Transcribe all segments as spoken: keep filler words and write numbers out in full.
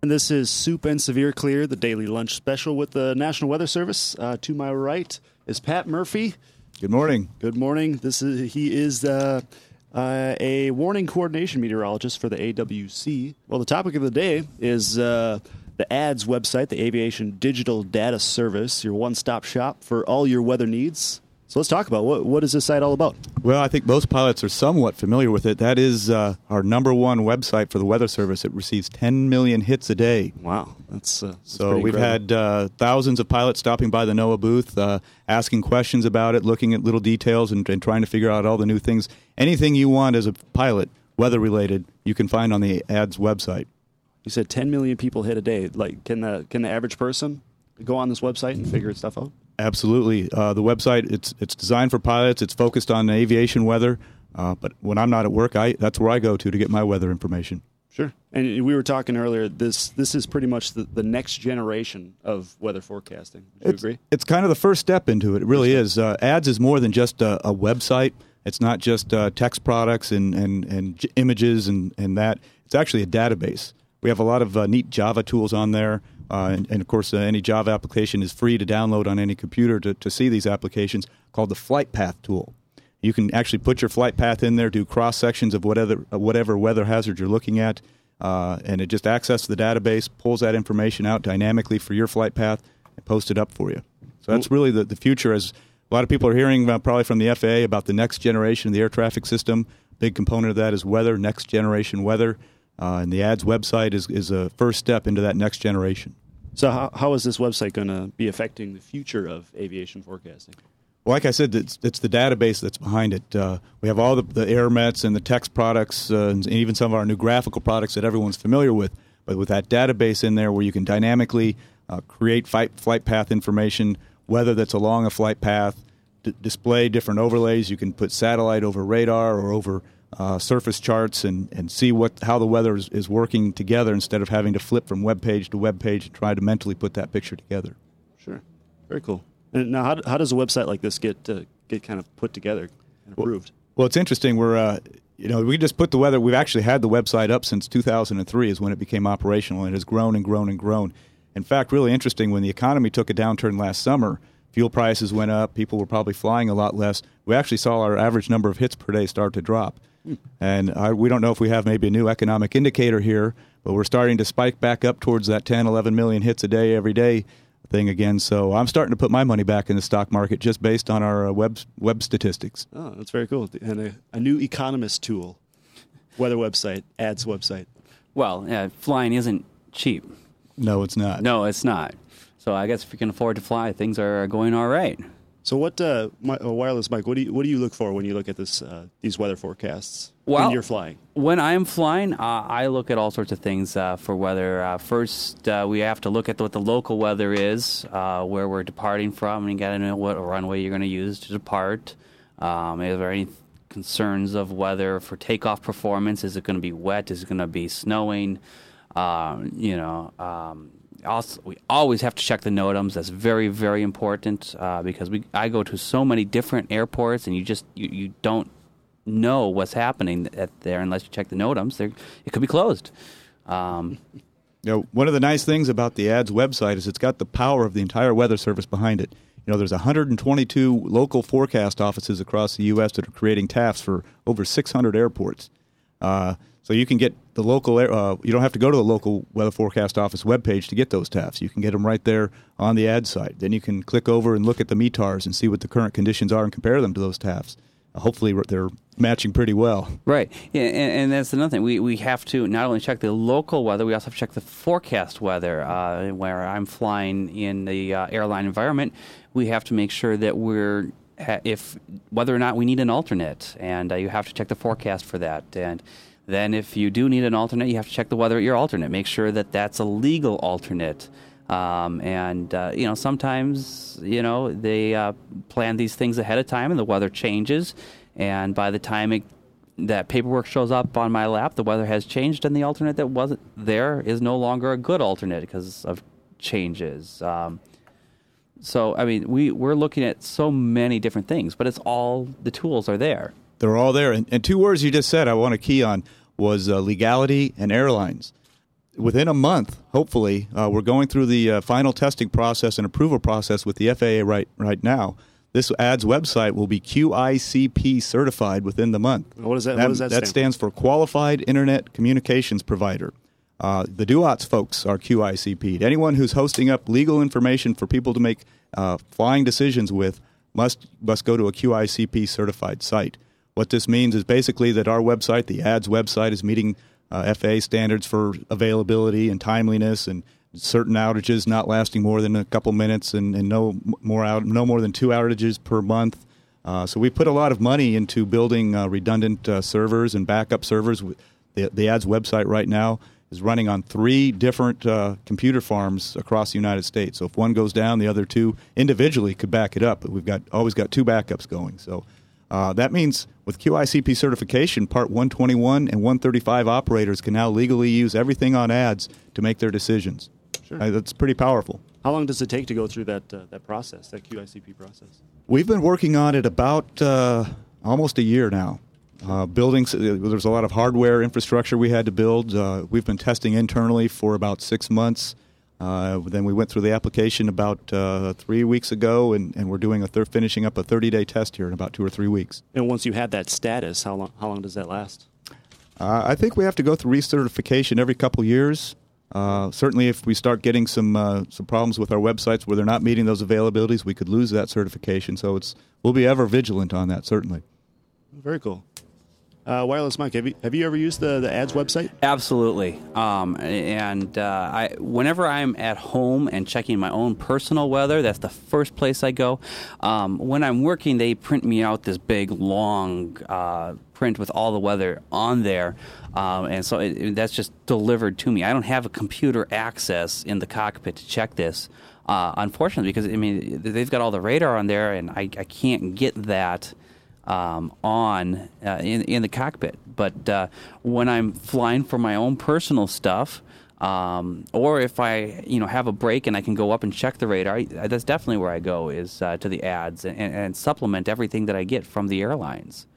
And this is Soup and Severe Clear, the daily lunch special with the National Weather Service. Uh, to my right is Pat Murphy. Good morning. Good morning. This is he is uh, uh, a warning coordination meteorologist for the A W C. Well, the topic of the day is uh, the A D S website, the Aviation Digital Data Service, your one-stop shop for all your weather needs. So let's talk about what what is this site all about? Well, I think most pilots are somewhat familiar with it. That is uh, our number one website for the Weather Service. It receives ten million hits a day. Wow, that's, uh, that's so we've incredible. had uh, thousands of pilots stopping by the NOAA booth, uh, asking questions about it, looking at little details, and, and trying to figure out all the new things. Anything you want as a pilot, weather related, you can find on the A D S website. You said ten million people hit a day. Like, can the can the average person go on this website and figure stuff out? Absolutely. Uh, the website, it's it's designed for pilots. It's focused on aviation weather. Uh, but when I'm not at work, I that's where I go to to get my weather information. Sure. And we were talking earlier, this this is pretty much the, the next generation of weather forecasting. Would you it's, agree? It's kind of the first step into it. It really is. Uh, A D S is more than just a, a website. It's not just uh, text products and, and, and j- images and, and that. It's actually a database. We have a lot of uh, neat Java tools on there. Uh, and, and, of course, uh, any Java application is free to download on any computer to, to see these applications, called the Flight Path tool. You can actually put your flight path in there, do cross-sections of whatever, uh, whatever weather hazard you're looking at, uh, and it just accesses the database, pulls that information out dynamically for your flight path, and posts it up for you. So that's really the, the future. As a lot of people are hearing about, probably from the F A A about the next generation of the air traffic system. Big component of that is weather, next generation weather. Uh, and the A D S website is, is a first step into that next generation. So how how is this website going to be affecting the future of aviation forecasting? Well, like I said, it's, it's the database that's behind it. Uh, we have all the, the AirMets and the text products uh, and even some of our new graphical products that everyone's familiar with. But with that database in there where you can dynamically uh, create flight, flight path information, weather that's along a flight path, d- display different overlays. You can put satellite over radar or over Uh, surface charts and, and see what how the weather is, is working together instead of having to flip from web page to web page and try to mentally put that picture together. Sure. Very cool. And now, how, how does a website like this get uh, get kind of put together and approved? Well, well it's interesting. We're uh, you know we just put the weather. We've actually had the website up since two thousand three is when it became operational, and it has grown and grown and grown. In fact, really interesting, when the economy took a downturn last summer, fuel prices went up, people were probably flying a lot less. We actually saw our average number of hits per day start to drop. And I, we don't know if we have maybe a new economic indicator here, but we're starting to spike back up towards that ten, eleven million hits a day every day thing again. So I'm starting to put my money back in the stock market just based on our uh, web web statistics. Oh, that's very cool. And a, a new economist tool, weather website, A D S website. Well, uh, flying isn't cheap. No, it's not. No, it's not. So I guess if you can afford to fly, things are going all right. So what, uh, my, uh, wireless Mike? What do you what do you look for when you look at this uh, these weather forecasts well, when you're flying? When I'm flying, uh, I look at all sorts of things uh, for weather. Uh, first, uh, we have to look at what the local weather is, uh, where we're departing from, and you got to know what runway you're going to use to depart. Um, is there any concerns of weather for takeoff performance? Is it going to be wet? Is it going to be snowing? Um, you know. Um, Also, we always have to check the NOTAMs. That's very, very important uh, because we I go to so many different airports, and you just you, you don't know what's happening at there unless you check the NOTAMs. They're, it could be closed. Um, You know, one of the nice things about the A D S website is it's got the power of the entire Weather Service behind it. You know, there's one hundred twenty-two local forecast offices across the U S that are creating T A Fs for over six hundred airports. Uh, so you can get the local, uh, you don't have to go to the local weather forecast office webpage to get those T A Fs. You can get them right there on the A D S site. Then you can click over and look at the M E T A Rs and see what the current conditions are and compare them to those T A Fs. Uh, hopefully they're matching pretty well. Right. Yeah, and, and that's another thing. We we have to not only check the local weather, we also have to check the forecast weather. Uh, where I'm flying in the uh, airline environment, we have to make sure that we're, if whether or not we need an alternate, and uh, you have to check the forecast for that. And then if you do need an alternate, you have to check the weather at your alternate. Make sure that that's a legal alternate. Um, and, uh, you know, sometimes, you know, they uh, plan these things ahead of time and the weather changes. And by the time it, that paperwork shows up on my lap, the weather has changed and the alternate that wasn't there is no longer a good alternate because of changes. Um, so, I mean, we, we're looking at so many different things, but it's all, the tools are there. They're all there. And, and two words you just said I want to key on was uh, legality and airlines. within a month, hopefully, uh, we're going through the uh, final testing process and approval process with the F A A right right now. This ads website will be Q I C P certified within the month. What does that? that what does that, that stand stands for Qualified Internet Communications Provider. Uh, the DUOTS folks are Q I C P'd. Anyone who's hosting up legal information for people to make uh, flying decisions with must must go to a Q I C P certified site. What this means is basically that our website, the ads website, is meeting uh, F A A standards for availability and timeliness, and certain outages not lasting more than a couple minutes, and, and no more out, no more than two outages per month. Uh, so we put a lot of money into building uh, redundant uh, servers and backup servers. The, the ads website right now is running on three different uh, computer farms across the United States. So if one goes down, the other two individually could back it up. But we've got always got two backups going. So uh, that means with Q I C P certification, Part one twenty-one and one thirty-five operators can now legally use everything on ads to make their decisions. Sure. Uh, that's pretty powerful. How long does it take to go through that uh, that process, that Q I C P process? We've been working on it about uh, almost a year now. Uh, building, there's a lot of hardware infrastructure we had to build. Uh, we've been testing internally for about six months. Uh, then we went through the application about uh, three weeks ago, and, and we're doing a thir- finishing up a thirty-day test here in about two or three weeks. And once you have that status, how long how long does that last? Uh, I think we have to go through recertification every couple years. Uh, certainly, if we start getting some uh, some problems with our websites where they're not meeting those availabilities, we could lose that certification. So it's we'll be ever vigilant on that, certainly. Very cool. Uh, Wireless Mike, have you have you ever used the, the ads website? Absolutely. Um, and uh, I, whenever I'm at home and checking my own personal weather, that's the first place I go. Um, when I'm working, they print me out this big, long uh, print with all the weather on there. Um, and so it, it, that's just delivered to me. I don't have a computer access in the cockpit to check this, uh, unfortunately, because, I mean, they've got all the radar on there, and I, I can't get that Um, on uh, in in the cockpit. But uh, when I'm flying for my own personal stuff, um, or if I you know have a break and I can go up and check the radar, I, that's definitely where I go, is uh, to the ads and, and supplement everything that I get from the airlines.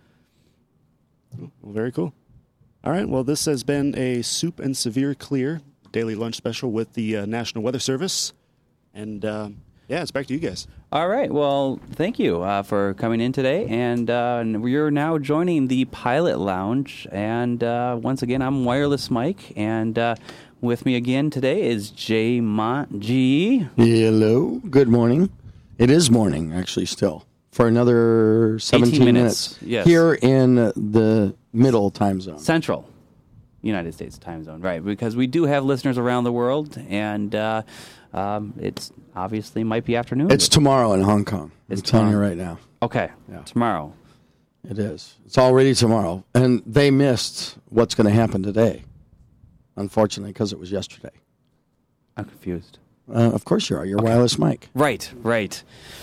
Well, very cool. All right. Well, this has been a Soup and Severe Clear daily lunch special with the uh, National Weather Service, and uh, yeah, it's back to you guys. All right. Well, thank you uh, for coming in today. And uh, we're now joining the Pilot Lounge. And uh, once again, I'm Wireless Mike. And uh, with me again today is Jay Mont G. Hello. Good morning. It is morning, actually, still, for another seventeen minutes, minutes. yes. Here in the middle time zone. Central United States time zone, right? Because we do have listeners around the world. And uh, um, it's obviously might be afternoon. It's tomorrow in Hong Kong. It's I'm telling you tomorrow. right now. Okay. Yeah. Tomorrow. It is. It's already tomorrow. And they missed what's going to happen today, unfortunately, because it was yesterday. I'm confused. Uh, of course you are. You're Wireless Mike. Right, right.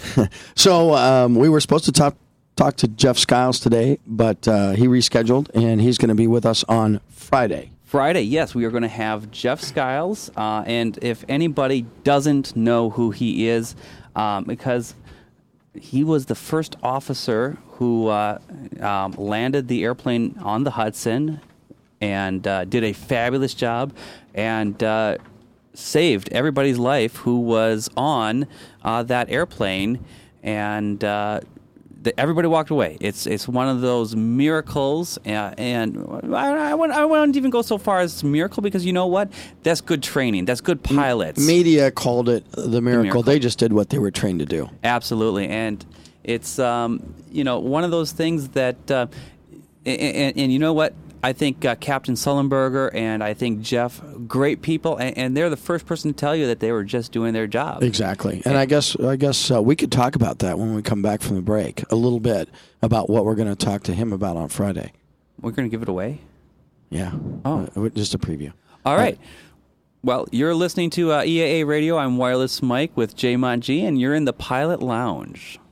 So um, we were supposed to talk talk to Jeff Skiles today, but uh, he rescheduled, and he's going to be with us on Friday. Friday, yes, we are going to have Jeff Skiles, uh, and if anybody doesn't know who he is, um, because he was the first officer who uh, um, landed the airplane on the Hudson and uh, did a fabulous job and uh, saved everybody's life who was on uh, that airplane, and uh, the, everybody walked away. It's it's one of those miracles, uh, and I, I, wouldn't, I wouldn't even go so far as miracle, because you know what? That's good training. That's good pilots. Media called it the miracle. miracle. They just did what they were trained to do. Absolutely, and it's um, you know one of those things that, uh, and, and, and you know what? I think uh, Captain Sullenberger and I think Jeff, great people, and, and they're the first person to tell you that they were just doing their job. Exactly, and I guess I guess uh, we could talk about that when we come back from the break a little bit about what we're going to talk to him about on Friday. We're going to give it away? Yeah. Oh. Uh, just a preview. All right. Well, you're listening to uh, E A A Radio. I'm Wireless Mike with Jay Mont G, and you're in the Pilot Lounge.